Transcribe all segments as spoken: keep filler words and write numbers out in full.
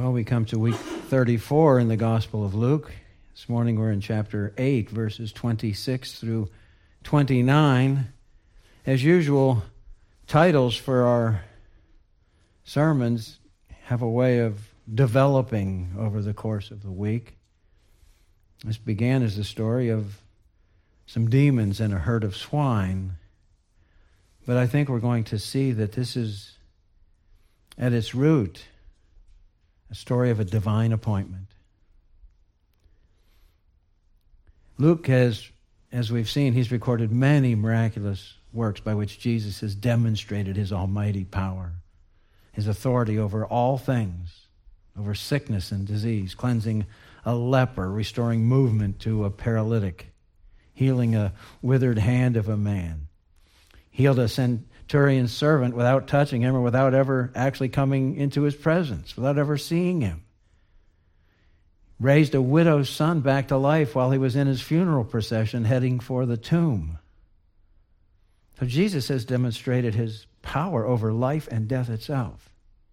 Well, we come to week thirty-four in the Gospel of Luke. This morning we're in chapter eight, verses twenty-six through twenty-nine. As usual, titles for our sermons have a way of developing over the course of the week. This began as the story of some demons and a herd of swine. But I think we're going to see that this is, at its root, a story of a divine appointment. Luke has, as we've seen, he's recorded many miraculous works by which Jesus has demonstrated his almighty power, his authority over all things, over sickness and disease, cleansing a leper, restoring movement to a paralytic, healing a withered hand of a man, healed a centurion's servant without touching him or without ever actually coming into his presence, without ever seeing him. Raised a widow's son back to life while he was in his funeral procession heading for the tomb. So Jesus has demonstrated his power over life and death itself.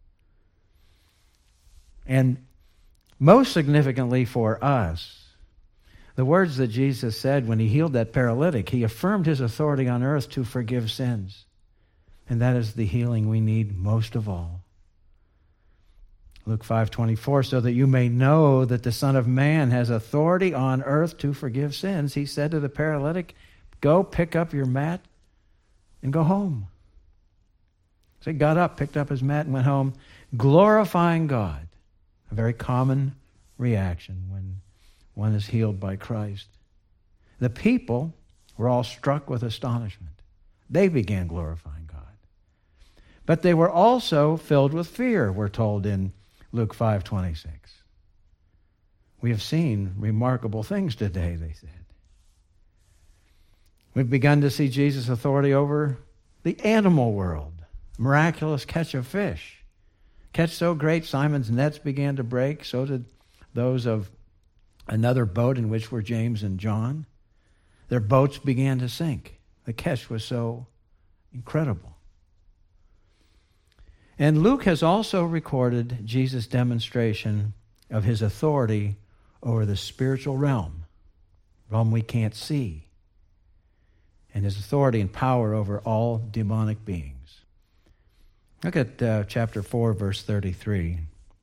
And most significantly for us, the words that Jesus said when he healed that paralytic, he affirmed his authority on earth to forgive sins. And that is the healing we need most of all. Luke five twenty-four, so that you may know that the Son of Man has authority on earth to forgive sins, he said to the paralytic, go pick up your mat and go home. So he got up, picked up his mat and went home, glorifying God. A very common reaction when one is healed by Christ. The people were all struck with astonishment. They began glorifying God. But they were also filled with fear, we're told in Luke five twenty-six. We have seen remarkable things today, they said. We've begun to see Jesus' authority over the animal world. Miraculous catch of fish. Catch so great, Simon's nets began to break. So did those of another boat in which were James and John. Their boats began to sink. The catch was so incredible. And Luke has also recorded Jesus' demonstration of his authority over the spiritual realm, realm we can't see, and his authority and power over all demonic beings. Look at uh, chapter four, verse thirty-three.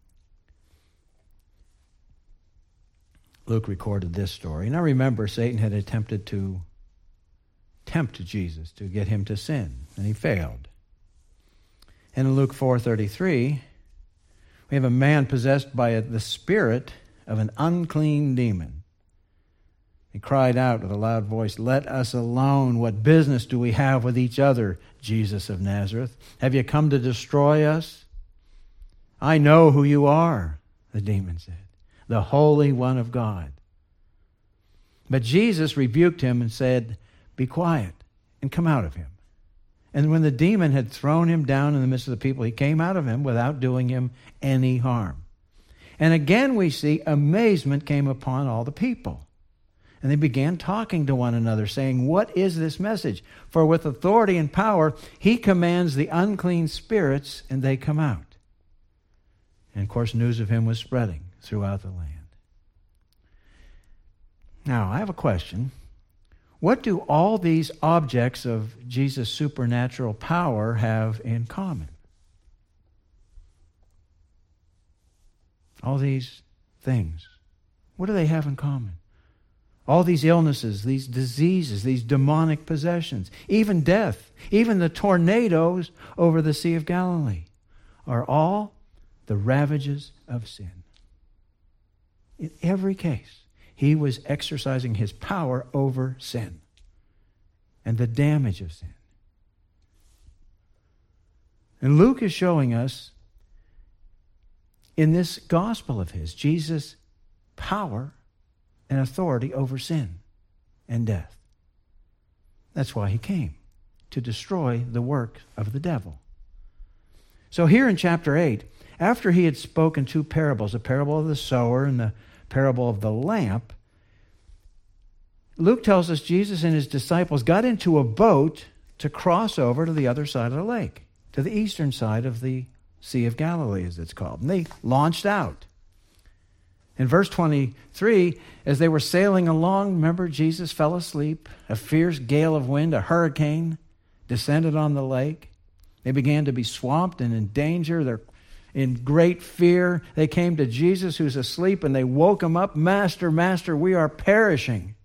Luke recorded this story. Now remember, Satan had attempted to tempt Jesus, to get him to sin, and he failed. And in Luke four thirty-three, we have a man possessed by the spirit of an unclean demon. He cried out with a loud voice, let us alone. What business do we have with each other, Jesus of Nazareth? Have you come to destroy us? I know who you are, the demon said, the Holy One of God. But Jesus rebuked him and said, be quiet and come out of him. And when the demon had thrown him down in the midst of the people, he came out of him without doing him any harm. And again we see amazement came upon all the people. And they began talking to one another, saying, what is this message? For with authority and power, he commands the unclean spirits, and they come out. And of course, news of him was spreading throughout the land. Now, I have a question. What do all these objects of Jesus' supernatural power have in common? All these things. What do they have in common? All these illnesses, these diseases, these demonic possessions, even death, even the tornadoes over the Sea of Galilee are all the ravages of sin. In every case, he was exercising his power over sin and the damage of sin. And Luke is showing us in this gospel of his, Jesus' power and authority over sin and death. That's why he came, to destroy the work of the devil. So here in chapter eight, after he had spoken two parables, a parable of the sower and the parable of the lamp, Luke tells us Jesus and his disciples got into a boat to cross over to the other side of the lake, to the eastern side of the Sea of Galilee, as it's called. And they launched out. In verse twenty-three, as they were sailing along, remember, Jesus fell asleep. A fierce gale of wind, a hurricane, descended on the lake. They began to be swamped and in danger. They're in great fear. They came to Jesus, who's asleep, and they woke him up. Master, Master, we are perishing.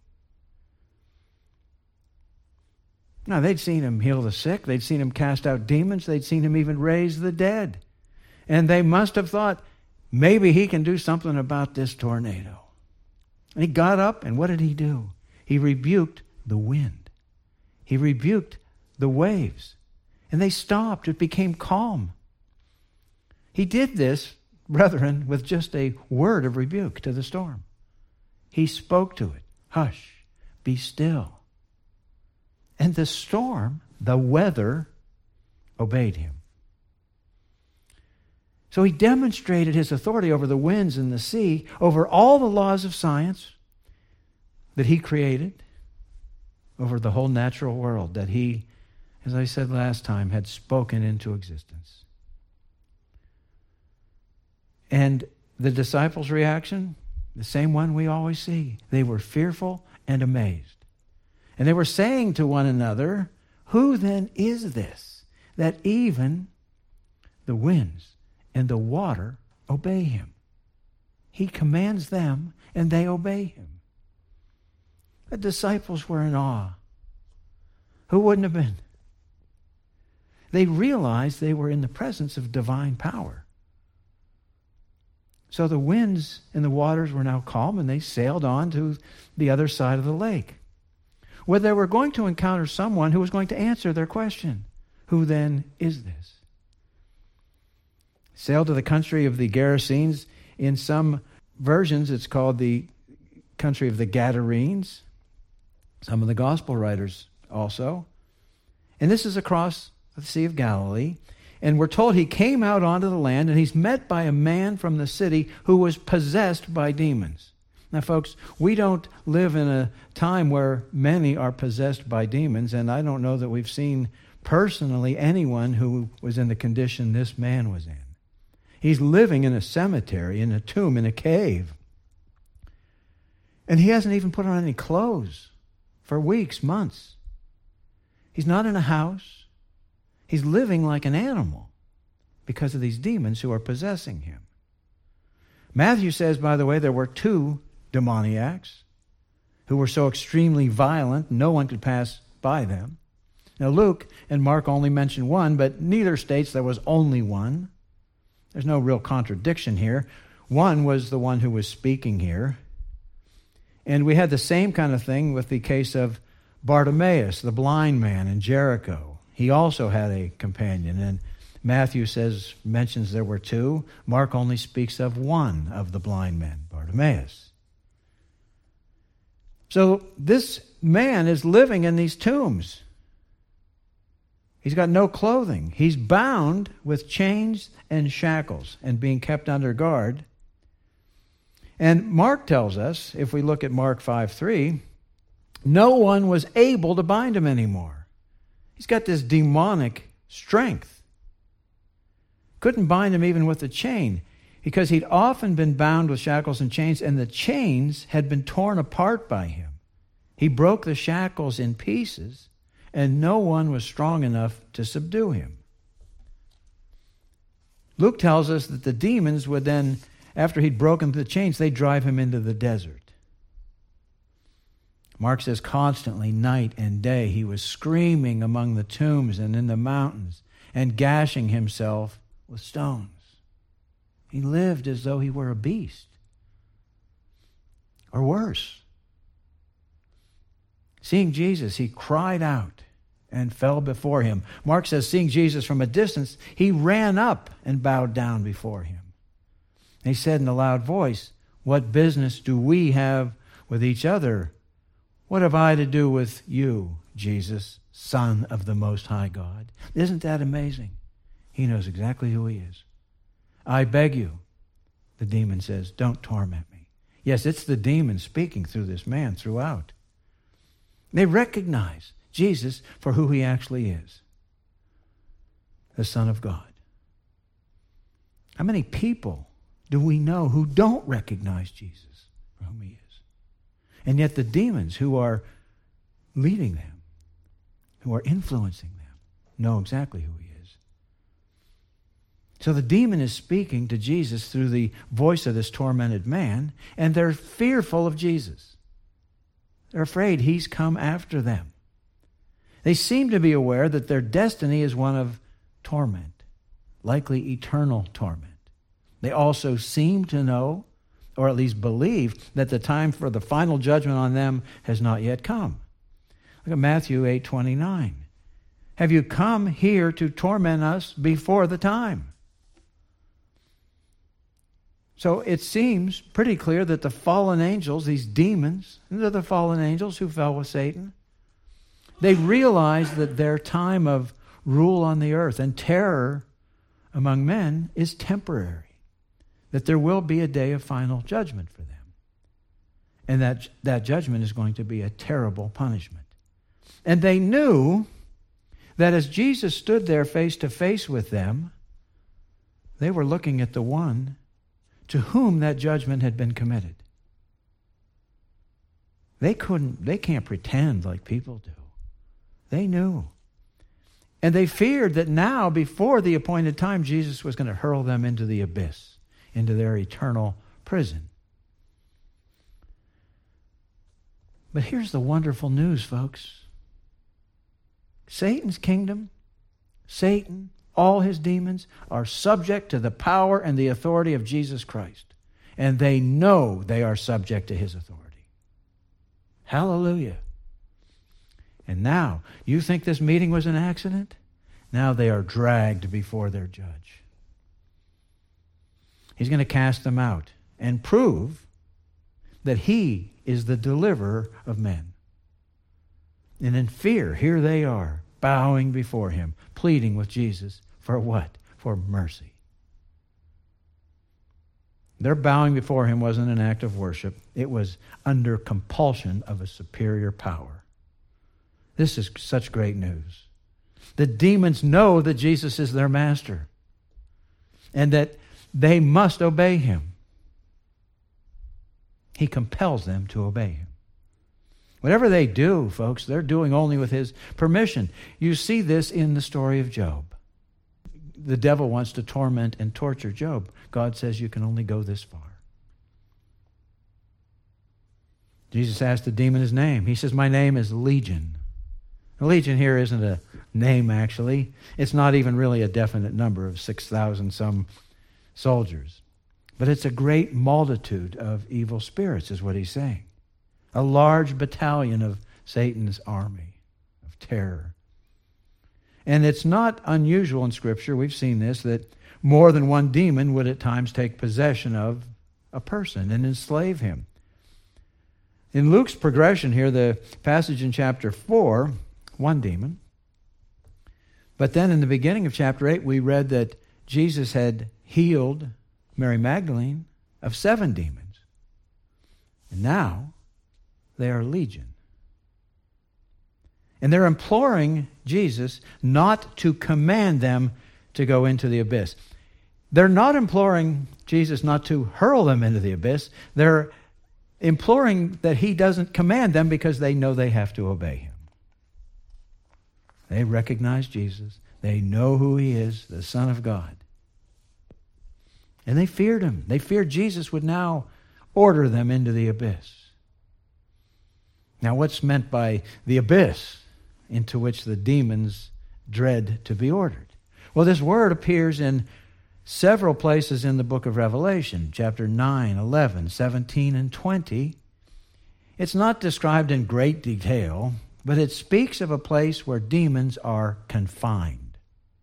Now, they'd seen him heal the sick. They'd seen him cast out demons. They'd seen him even raise the dead. And they must have thought, maybe he can do something about this tornado. And he got up, and what did he do? He rebuked the wind. He rebuked the waves. And they stopped. It became calm. He did this, brethren, with just a word of rebuke to the storm. He spoke to it. Hush, be still. And the storm, the weather, obeyed him. So he demonstrated his authority over the winds and the sea, over all the laws of science that he created, over the whole natural world that he, as I said last time, had spoken into existence. And the disciples' reaction, the same one we always see. They were fearful and amazed. And they were saying to one another, who then is this that even the winds and the water obey him? He commands them and they obey him. The disciples were in awe. Who wouldn't have been? They realized they were in the presence of divine power. So the winds and the waters were now calm, and they sailed on to the other side of the lake, where they were going to encounter someone who was going to answer their question. Who then is this? Sailed to the country of the Gerasenes. In some versions, it's called the country of the Gadarenes. Some of the gospel writers also. And this is across the Sea of Galilee. And we're told he came out onto the land, and he's met by a man from the city who was possessed by demons. Now, folks, we don't live in a time where many are possessed by demons, and I don't know that we've seen personally anyone who was in the condition this man was in. He's living in a cemetery, in a tomb, in a cave. And he hasn't even put on any clothes for weeks, months. He's not in a house. He's living like an animal because of these demons who are possessing him. Matthew says, by the way, there were two demoniacs who were so extremely violent no one could pass by them. Now Luke and Mark only mention one, but neither states there was only one. There's no real contradiction here. One was the one who was speaking here. And we had the same kind of thing with the case of Bartimaeus, the blind man in Jericho. He also had a companion, and Matthew says, mentions there were two. Mark only speaks of one of the blind men, Bartimaeus. So this man is living in these tombs. He's got no clothing. He's bound with chains and shackles and being kept under guard. And Mark tells us, if we look at Mark five three, no one was able to bind him anymore. He's got this demonic strength. Couldn't bind him even with a chain because he'd often been bound with shackles and chains, and the chains had been torn apart by him. He broke the shackles in pieces, and no one was strong enough to subdue him. Luke tells us that the demons would then, after he'd broken the chains, they'd drive him into the desert. Mark says constantly, night and day, he was screaming among the tombs and in the mountains and gashing himself with stones. He lived as though he were a beast, or worse. Seeing Jesus, he cried out and fell before him. Mark says, seeing Jesus from a distance, he ran up and bowed down before him. And he said in a loud voice, what business do we have with each other? What have I to do with you, Jesus, Son of the Most High God? Isn't that amazing? He knows exactly who he is. I beg you, the demon says, don't torment me. Yes, it's the demon speaking through this man throughout. They recognize Jesus for who he actually is, the Son of God. How many people do we know who don't recognize Jesus for whom he is? And yet the demons who are leading them, who are influencing them, know exactly who he is. So the demon is speaking to Jesus through the voice of this tormented man, and they're fearful of Jesus. They're afraid he's come after them. They seem to be aware that their destiny is one of torment, likely eternal torment. They also seem to know, or at least believe, that the time for the final judgment on them has not yet come. Look at Matthew eight twenty-nine. Have you come here to torment us before the time? So it seems pretty clear that the fallen angels, these demons, they're the fallen angels who fell with Satan, they realize that their time of rule on the earth and terror among men is temporary. That there will be a day of final judgment for them. And that, that judgment is going to be a terrible punishment. And they knew that as Jesus stood there face to face with them, they were looking at the one to whom that judgment had been committed. They couldn't, they can't pretend like people do. They knew. And they feared that now, before the appointed time, Jesus was going to hurl them into the abyss, into their eternal prison. But here's the wonderful news, folks. Satan's kingdom, Satan, all his demons, are subject to the power and the authority of Jesus Christ. And they know they are subject to his authority. Hallelujah. And now, you think this meeting was an accident? Now they are dragged before their judge. He's going to cast them out and prove that he is the deliverer of men. And in fear, here they are, bowing before him, pleading with Jesus for what? For mercy. Their bowing before him wasn't an act of worship. It was under compulsion of a superior power. This is such great news. The demons know that Jesus is their master and that they must obey him. He compels them to obey him. Whatever they do, folks, they're doing only with his permission. You see this in the story of Job. The devil wants to torment and torture Job. God says you can only go this far. Jesus asked the demon his name. He says, my name is Legion. The Legion here isn't a name, actually. It's not even really a definite number of six thousand some soldiers. But it's a great multitude of evil spirits, is what he's saying. A large battalion of Satan's army of terror. And it's not unusual in Scripture, we've seen this, that more than one demon would at times take possession of a person and enslave him. In Luke's progression here, the passage in chapter four, one demon. But then in the beginning of chapter eight, we read that Jesus had healed Mary Magdalene of seven demons. And now they are legion. And they're imploring Jesus not to command them to go into the abyss. They're not imploring Jesus not to hurl them into the abyss. They're imploring that he doesn't command them because they know they have to obey him. They recognize Jesus. They know who he is, the Son of God. And they feared him. They feared Jesus would now order them into the abyss. Now, what's meant by the abyss into which the demons dread to be ordered? Well, this word appears in several places in the book of Revelation, chapter nine, eleven, seventeen, and twenty. It's not described in great detail, but it speaks of a place where demons are confined.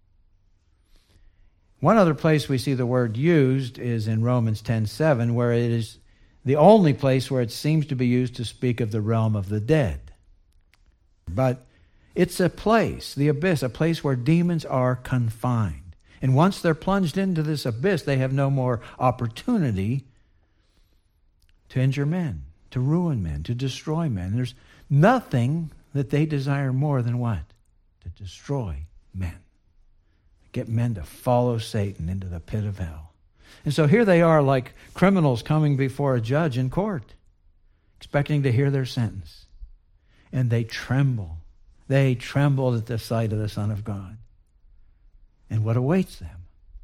One other place we see the word used is in Romans ten seven, where it is the only place where it seems to be used to speak of the realm of the dead. But it's a place, the abyss, a place where demons are confined. And once they're plunged into this abyss, they have no more opportunity to injure men, to ruin men, to destroy men. There's nothing that they desire more than what? To destroy men. Get men to follow Satan into the pit of hell. And so here they are like criminals coming before a judge in court, expecting to hear their sentence. And they tremble. They trembled at the sight of the Son of God and what awaits them.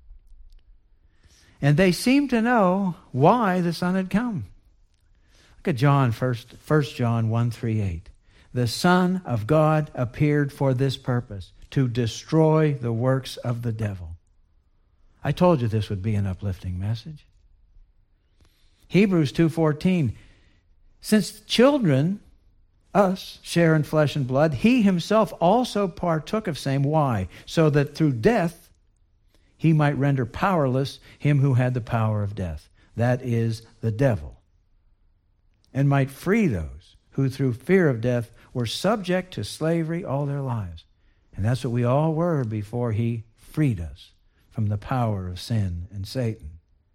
And they seem to know why the Son had come. Look at John, first, First John one, three, eight. The Son of God appeared for this purpose, to destroy the works of the devil. I told you this would be an uplifting message. Hebrews two fourteen. Since children, us, share in flesh and blood, he himself also partook of same. Why? So that through death he might render powerless him who had the power of death. That is the devil. And might free those who through fear of death were subject to slavery all their lives. And that's what we all were before he freed us from the power of sin and Satan.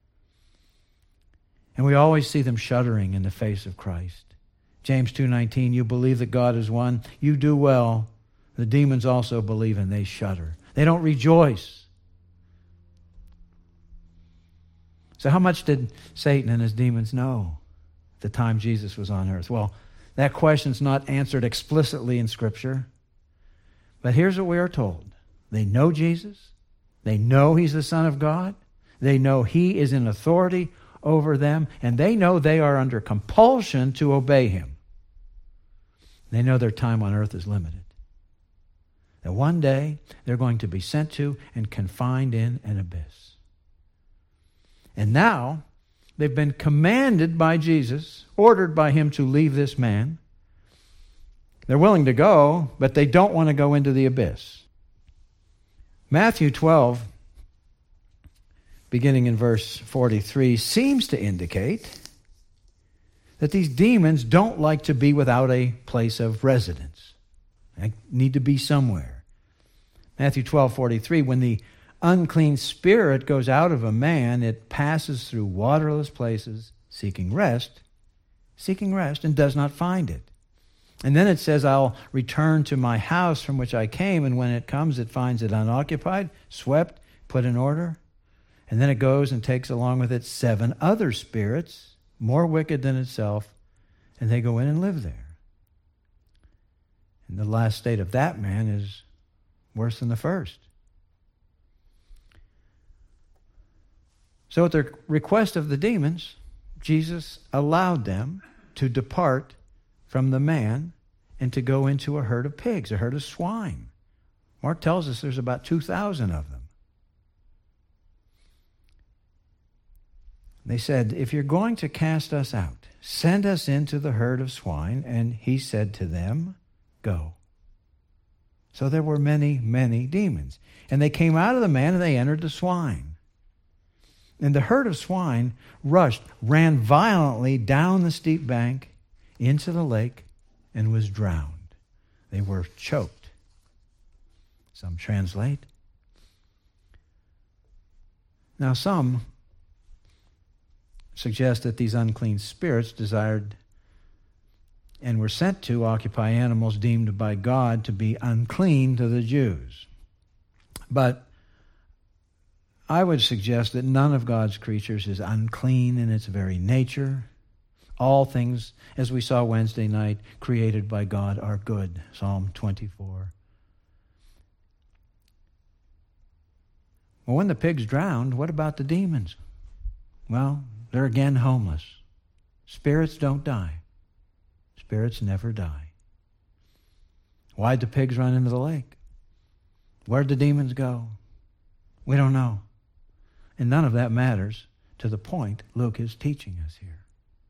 And we always see them shuddering in the face of Christ. James two nineteen, you believe that God is one. You do well. The demons also believe and they shudder. They don't rejoice. So how much did Satan and his demons know at the time Jesus was on earth? Well, that question's not answered explicitly in Scripture. But here's what we are told. They know Jesus. They know he's the Son of God. They know he is in authority over them. And they know they are under compulsion to obey him. They know their time on earth is limited. That one day they're going to be sent to and confined in an abyss. And now they've been commanded by Jesus, ordered by him to leave this man. They're willing to go, but they don't want to go into the abyss. Matthew twelve, beginning in verse forty-three, seems to indicate that these demons don't like to be without a place of residence. They need to be somewhere. Matthew twelve forty-three, when the unclean spirit goes out of a man, it passes through waterless places, seeking rest, seeking rest, and does not find it. And then it says, I'll return to my house from which I came, and when it comes, it finds it unoccupied, swept, put in order. And then it goes and takes along with it seven other spirits, more wicked than itself, and they go in and live there. And the last state of that man is worse than the first. So at the request of the demons, Jesus allowed them to depart from the man and to go into a herd of pigs, a herd of swine. Mark tells us there's about two thousand of them. They said, if you're going to cast us out, send us into the herd of swine. And he said to them, go. So there were many, many demons. And they came out of the man and they entered the swine. And the herd of swine rushed, ran violently down the steep bank into the lake and was drowned. They were choked. Some translate. Now some suggest that these unclean spirits desired and were sent to occupy animals deemed by God to be unclean to the Jews. But I would suggest that none of God's creatures is unclean in its very nature. All things, as we saw Wednesday night, created by God are good. Psalm twenty-four. Well, when the pigs drowned, what about the demons? Well, they're again homeless. Spirits don't die. Spirits never die. Why'd the pigs run into the lake? Where'd the demons go? We don't know. And none of that matters to the point Luke is teaching us here.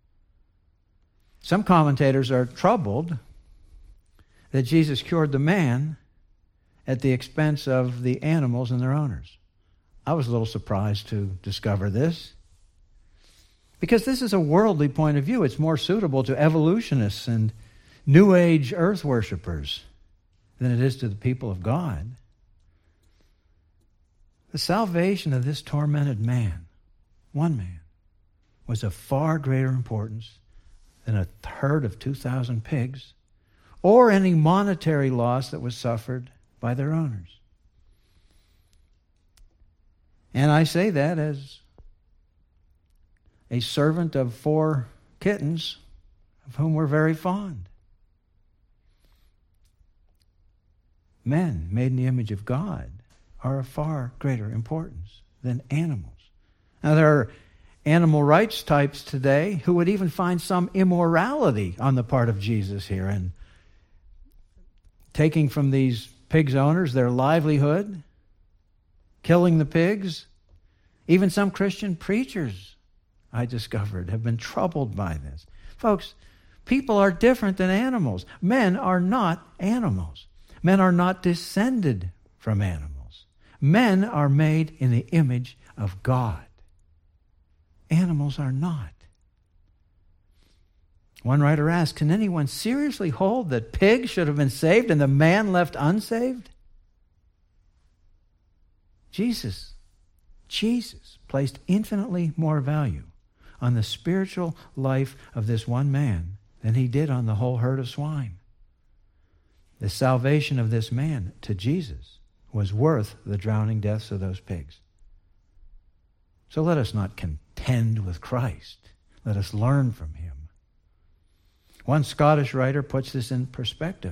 Some commentators are troubled that Jesus cured the man at the expense of the animals and their owners. I was a little surprised to discover this, because this is a worldly point of view. It's more suitable to evolutionists and New Age earth worshipers than it is to the people of God. The salvation of this tormented man, one man, was of far greater importance than a herd of two thousand pigs or any monetary loss that was suffered by their owners. And I say that as a servant of four kittens, of whom we're very fond. Men made in the image of God are of far greater importance than animals. Now, there are animal rights types today who would even find some immorality on the part of Jesus here, and taking from these pigs' owners their livelihood, killing the pigs. Even some Christian preachers, I discovered, have been troubled by this. Folks, people are different than animals. Men are not animals. Men are not descended from animals. Men are made in the image of God. Animals are not. One writer asked, can anyone seriously hold that pigs should have been saved and the man left unsaved? Jesus, Jesus placed infinitely more value on the spiritual life of this one man than he did on the whole herd of swine. The salvation of this man to Jesus was worth the drowning deaths of those pigs. So let us not contend with Christ. Let us learn from him. One Scottish writer puts this in perspective.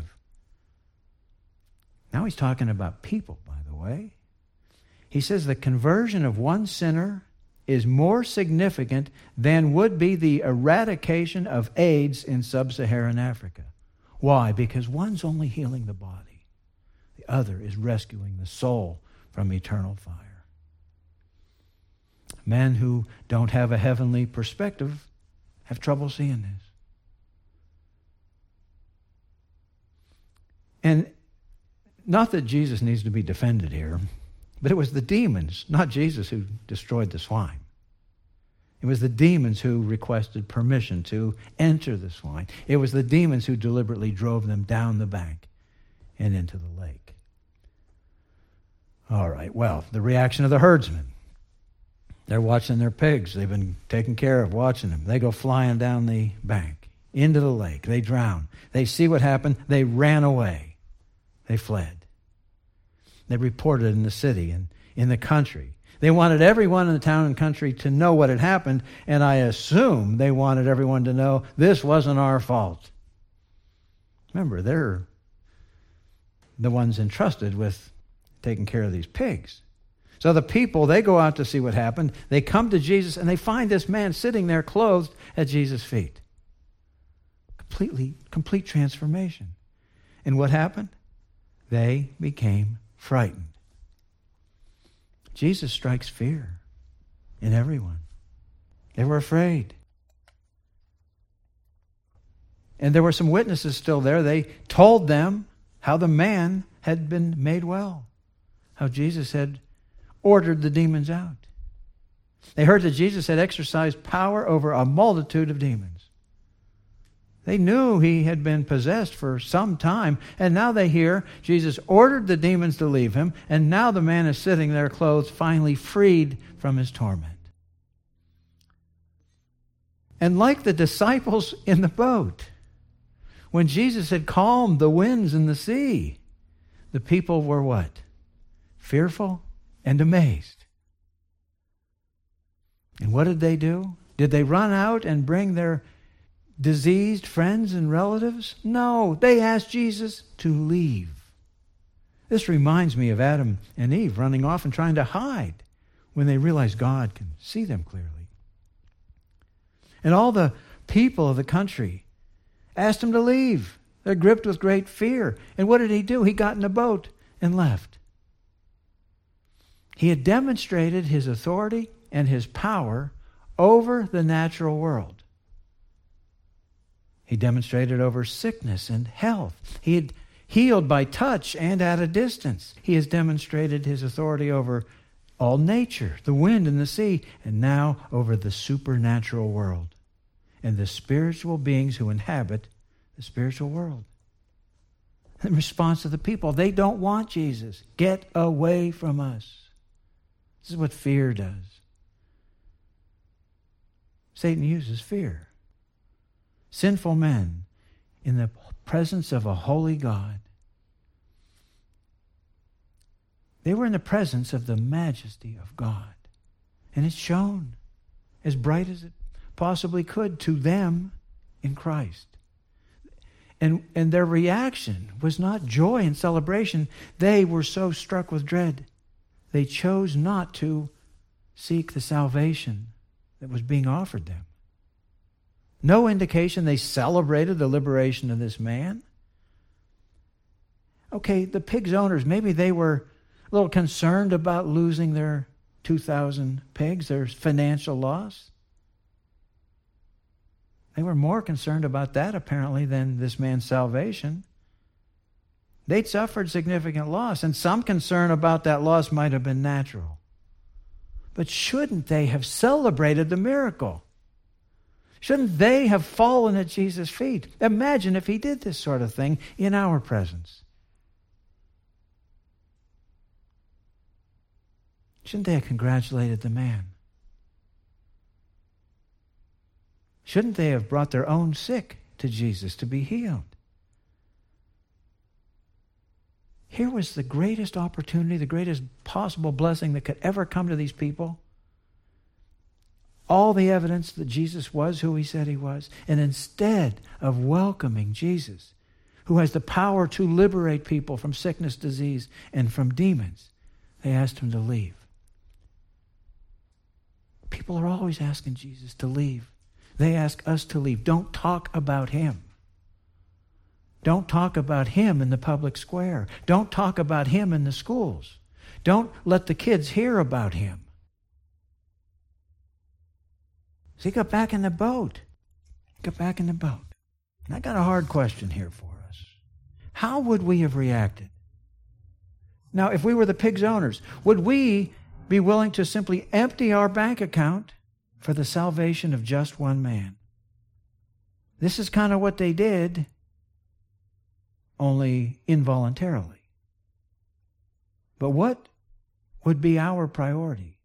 Now he's talking about people, by the way. He says the conversion of one sinner is more significant than would be the eradication of AIDS in sub-Saharan Africa. Why? Because one's only healing the body. The other is rescuing the soul from eternal fire. Men who don't have a heavenly perspective have trouble seeing this. And not that Jesus needs to be defended here, but it was the demons, not Jesus, who destroyed the swine. It was the demons who requested permission to enter the swine. It was the demons who deliberately drove them down the bank and into the lake. All right, well, the reaction of the herdsmen. They're watching their pigs. They've been taken care of, watching them. They go flying down the bank, into the lake. They drown. They see what happened. They ran away. They fled. They reported in the city and in the country. They wanted everyone in the town and country to know what had happened, and I assume they wanted everyone to know this wasn't our fault. Remember, they're the ones entrusted with taking care of these pigs. So the people, they go out to see what happened. They come to Jesus, and they find this man sitting there clothed at Jesus' feet. Completely, complete transformation. And what happened? They became frightened. Jesus strikes fear in everyone. They were afraid. And there were some witnesses still there. They told them how the man had been made well, how Jesus had ordered the demons out. They heard that Jesus had exercised power over a multitude of demons. They knew he had been possessed for some time, and now they hear Jesus ordered the demons to leave him, and now the man is sitting there clothed, finally freed from his torment. And like the disciples in the boat, when Jesus had calmed the winds and the sea, the people were what? Fearful and amazed. And what did they do? Did they run out and bring their diseased friends and relatives? No, they asked Jesus to leave. This reminds me of Adam and Eve running off and trying to hide when they realized God can see them clearly. And all the people of the country asked him to leave. They're gripped with great fear. And what did he do? He got in a boat and left. He had demonstrated his authority and his power over the natural world. He demonstrated over sickness and health. He had healed by touch and at a distance. He has demonstrated his authority over all nature, the wind and the sea, and now over the supernatural world and the spiritual beings who inhabit the spiritual world. In response to the people, they don't want Jesus. Get away from us. This is what fear does. Satan uses fear. Sinful men in the presence of a holy God. They were in the presence of the majesty of God. And it shone as bright as it possibly could to them in Christ. And, and their reaction was not joy and celebration. They were so struck with dread. They chose not to seek the salvation that was being offered them. No indication they celebrated the liberation of this man. Okay, the pig's owners, maybe they were a little concerned about losing their two thousand pigs, their financial loss. They were more concerned about that, apparently, than this man's salvation. They'd suffered significant loss, and some concern about that loss might have been natural. But shouldn't they have celebrated the miracle? Shouldn't they have fallen at Jesus' feet? Imagine if he did this sort of thing in our presence. Shouldn't they have congratulated the man? Shouldn't they have brought their own sick to Jesus to be healed? Here was the greatest opportunity, the greatest possible blessing that could ever come to these people. All the evidence that Jesus was who he said he was. And instead of welcoming Jesus, who has the power to liberate people from sickness, disease, and from demons, they asked him to leave. People are always asking Jesus to leave. They ask us to leave. Don't talk about him. Don't talk about him in the public square. Don't talk about him in the schools. Don't let the kids hear about him. So he got back in the boat. Got back in the boat. And I got a hard question here for us. How would we have reacted? Now, if we were the pig's owners, would we be willing to simply empty our bank account for the salvation of just one man? This is kind of what they did, only involuntarily. But what would be our priority?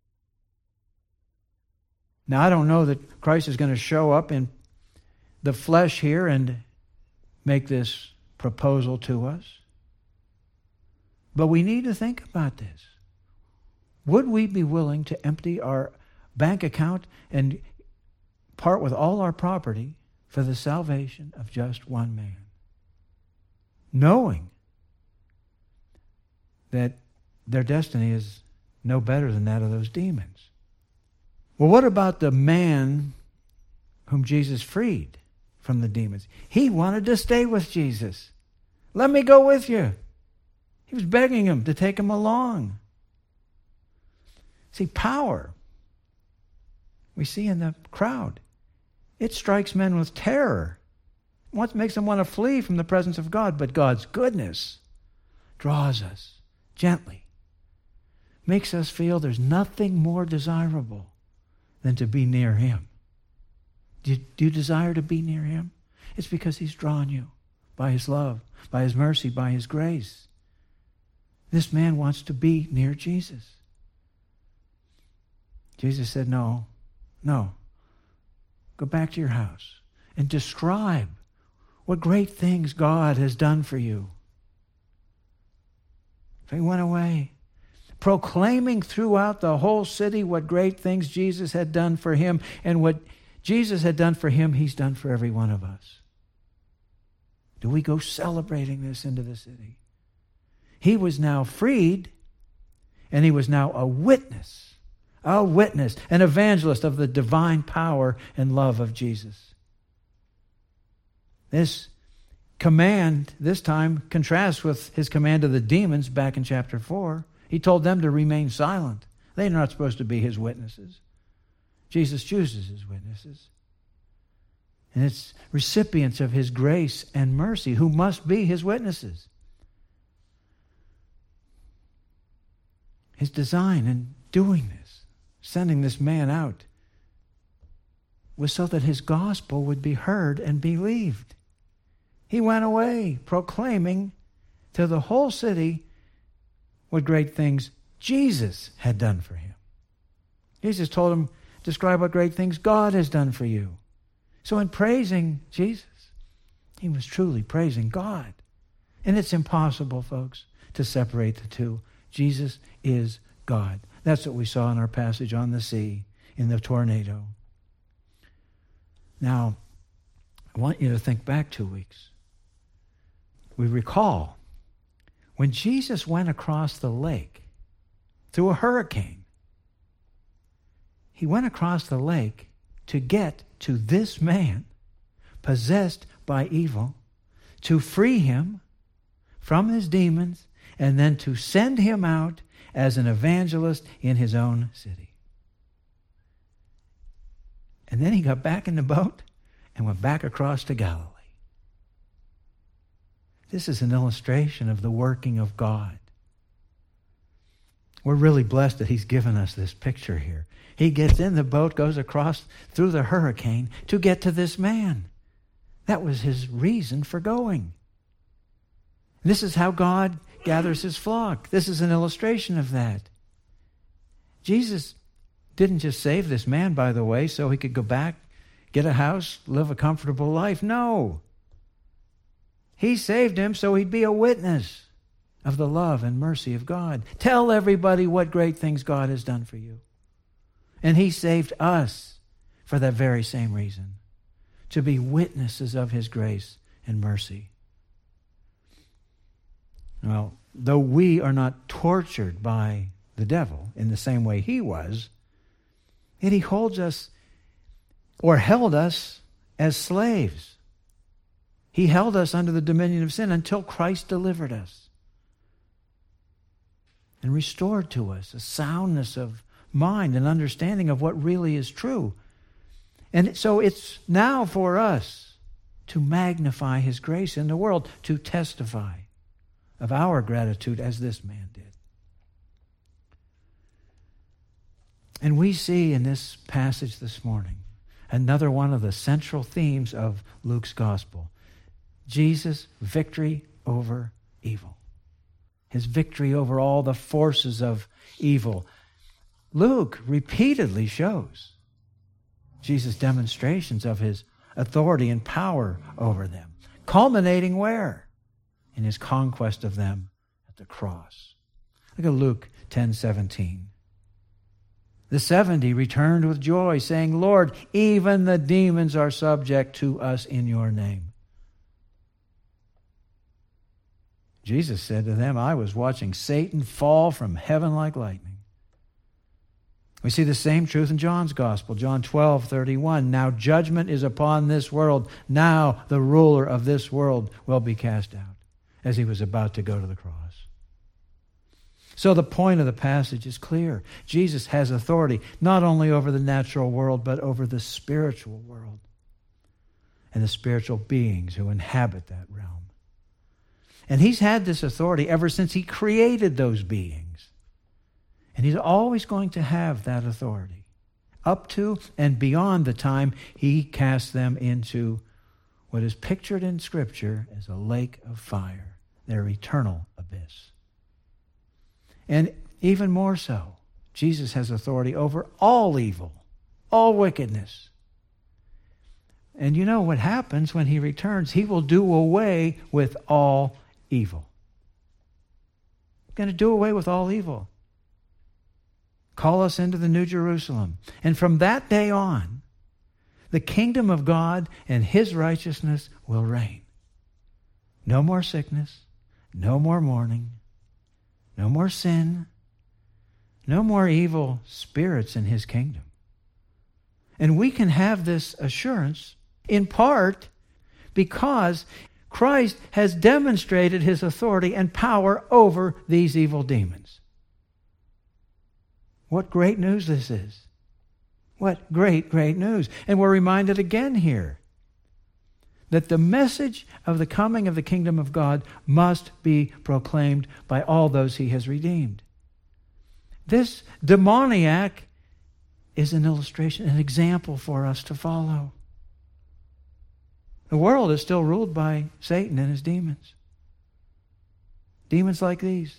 Now, I don't know that Christ is going to show up in the flesh here and make this proposal to us. But we need to think about this. Would we be willing to empty our bank account and part with all our property for the salvation of just one man? Knowing that their destiny is no better than that of those demons. Well, what about the man whom Jesus freed from the demons? He wanted to stay with Jesus. Let me go with you. He was begging him to take him along. See, power, we see in the crowd, it strikes men with terror. What makes them want to flee from the presence of God? But God's goodness draws us gently, makes us feel there's nothing more desirable than to be near him. Do you, do you desire to be near him? It's because he's drawn you by his love, by his mercy, by his grace. This man wants to be near Jesus. Jesus said, no, no. Go back to your house and describe what great things God has done for you. So he went away, proclaiming throughout the whole city what great things Jesus had done for him, and what Jesus had done for him, he's done for every one of us. Do we go celebrating this into the city? He was now freed, and he was now a witness, a witness, an evangelist of the divine power and love of Jesus. This command, this time, contrasts with his command to the demons back in chapter four. He told them to remain silent. They're not supposed to be his witnesses. Jesus chooses his witnesses. And it's recipients of his grace and mercy who must be his witnesses. His design in doing this, sending this man out, was so that his gospel would be heard and believed. He went away proclaiming to the whole city what great things Jesus had done for him. Jesus told him, describe what great things God has done for you. So in praising Jesus, he was truly praising God. And it's impossible, folks, to separate the two. Jesus is God. That's what we saw in our passage on the sea, in the tornado. Now, I want you to think back two weeks. We recall when Jesus went across the lake through a hurricane, he went across the lake to get to this man possessed by evil, to free him from his demons, and then to send him out as an evangelist in his own city. And then he got back in the boat and went back across to Galilee. This is an illustration of the working of God. We're really blessed that he's given us this picture here. He gets in the boat, goes across through the hurricane to get to this man. That was his reason for going. This is how God gathers his flock. This is an illustration of that. Jesus didn't just save this man, by the way, so he could go back, get a house, live a comfortable life. No. He saved him so he'd be a witness of the love and mercy of God. Tell everybody what great things God has done for you. And he saved us for that very same reason, to be witnesses of his grace and mercy. Well, though we are not tortured by the devil in the same way he was, yet he holds us or held us as slaves. He held us under the dominion of sin until Christ delivered us and restored to us a soundness of mind and understanding of what really is true. And so it's now for us to magnify his grace in the world, to testify of our gratitude as this man did. And we see in this passage this morning another one of the central themes of Luke's gospel: Jesus' victory over evil. His victory over all the forces of evil. Luke repeatedly shows Jesus' demonstrations of his authority and power over them, culminating where? In his conquest of them at the cross. Look at Luke ten seventeen. The seventy returned with joy, saying, Lord, even the demons are subject to us in your name. Jesus said to them, I was watching Satan fall from heaven like lightning. We see the same truth in John's gospel, John twelve thirty-one. Now judgment is upon this world. Now the ruler of this world will be cast out, as he was about to go to the cross. So the point of the passage is clear. Jesus has authority not only over the natural world, but over the spiritual world and the spiritual beings who inhabit that realm. And he's had this authority ever since he created those beings. And he's always going to have that authority up to and beyond the time he casts them into what is pictured in Scripture as a lake of fire, their eternal abyss. And even more so, Jesus has authority over all evil, all wickedness. And you know what happens when he returns? He will do away with all evil. He's going to do away with all evil. Call us into the New Jerusalem. And from that day on, the kingdom of God and his righteousness will reign. No more sickness, no more mourning, no more sin, no more evil spirits in his kingdom. And we can have this assurance in part because Christ has demonstrated his authority and power over these evil demons. What great news this is. What great, great news. And we're reminded again here that the message of the coming of the kingdom of God must be proclaimed by all those he has redeemed. This demoniac is an illustration, an example for us to follow. The world is still ruled by Satan and his demons. Demons like these.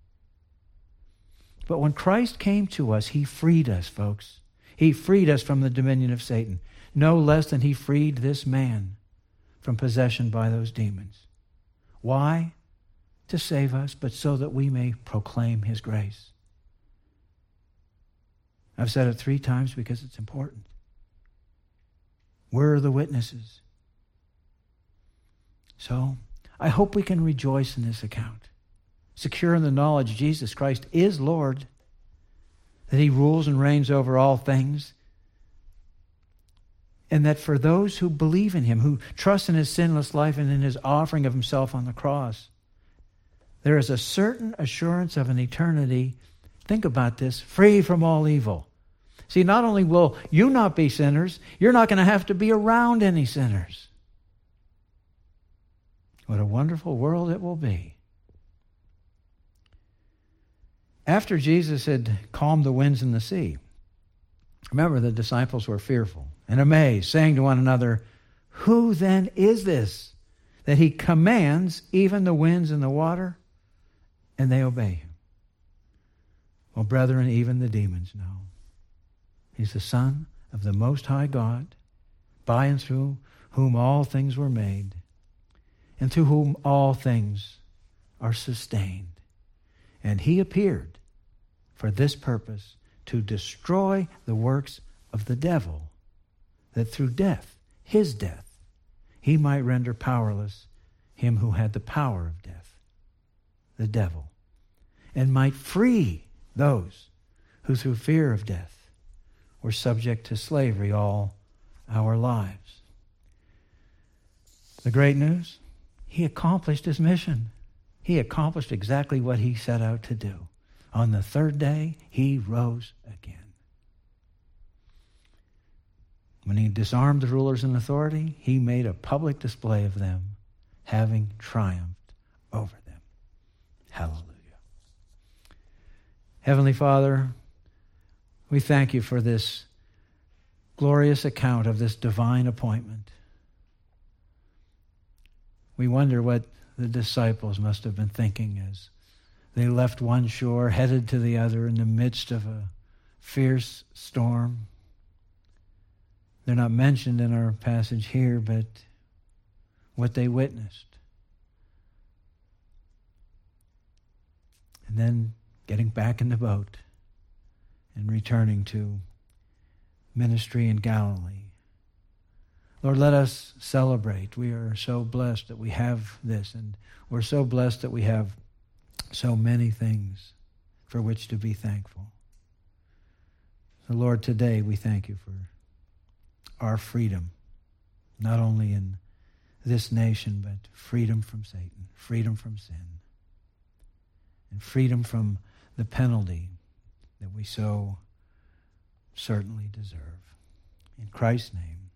But when Christ came to us, he freed us, folks. He freed us from the dominion of Satan, no less than he freed this man from possession by those demons. Why? To save us, but so that we may proclaim his grace. I've said it three times because it's important. We're the witnesses. So, I hope we can rejoice in this account, secure in the knowledge Jesus Christ is Lord, that he rules and reigns over all things, and that for those who believe in him, who trust in his sinless life and in his offering of himself on the cross, there is a certain assurance of an eternity, think about this, free from all evil. See, not only will you not be sinners, you're not going to have to be around any sinners. What a wonderful world it will be. After Jesus had calmed the winds and the sea, remember the disciples were fearful and amazed, saying to one another, "Who then is this, that he commands even the winds and the water, and they obey him?" Well, brethren, even the demons know. He's the Son of the Most High God, by and through whom all things were made, and through whom all things are sustained. And he appeared for this purpose, to destroy the works of the devil, that through death, his death, he might render powerless him who had the power of death, the devil, and might free those who through fear of death were subject to slavery all our lives. The great news? He accomplished his mission. He accomplished exactly what he set out to do. On the third day, he rose again. When he disarmed the rulers in authority, he made a public display of them, having triumphed over them. Hallelujah. Heavenly Father, we thank you for this glorious account of this divine appointment. We wonder what the disciples must have been thinking as they left one shore, headed to the other in the midst of a fierce storm. They're not mentioned in our passage here, but what they witnessed. And then getting back in the boat and returning to ministry in Galilee. Lord, let us celebrate. We are so blessed that we have this, and we're so blessed that we have so many things for which to be thankful. So, Lord, today we thank you for our freedom, not only in this nation, but freedom from Satan, freedom from sin, and freedom from the penalty that we so certainly deserve. In Christ's name,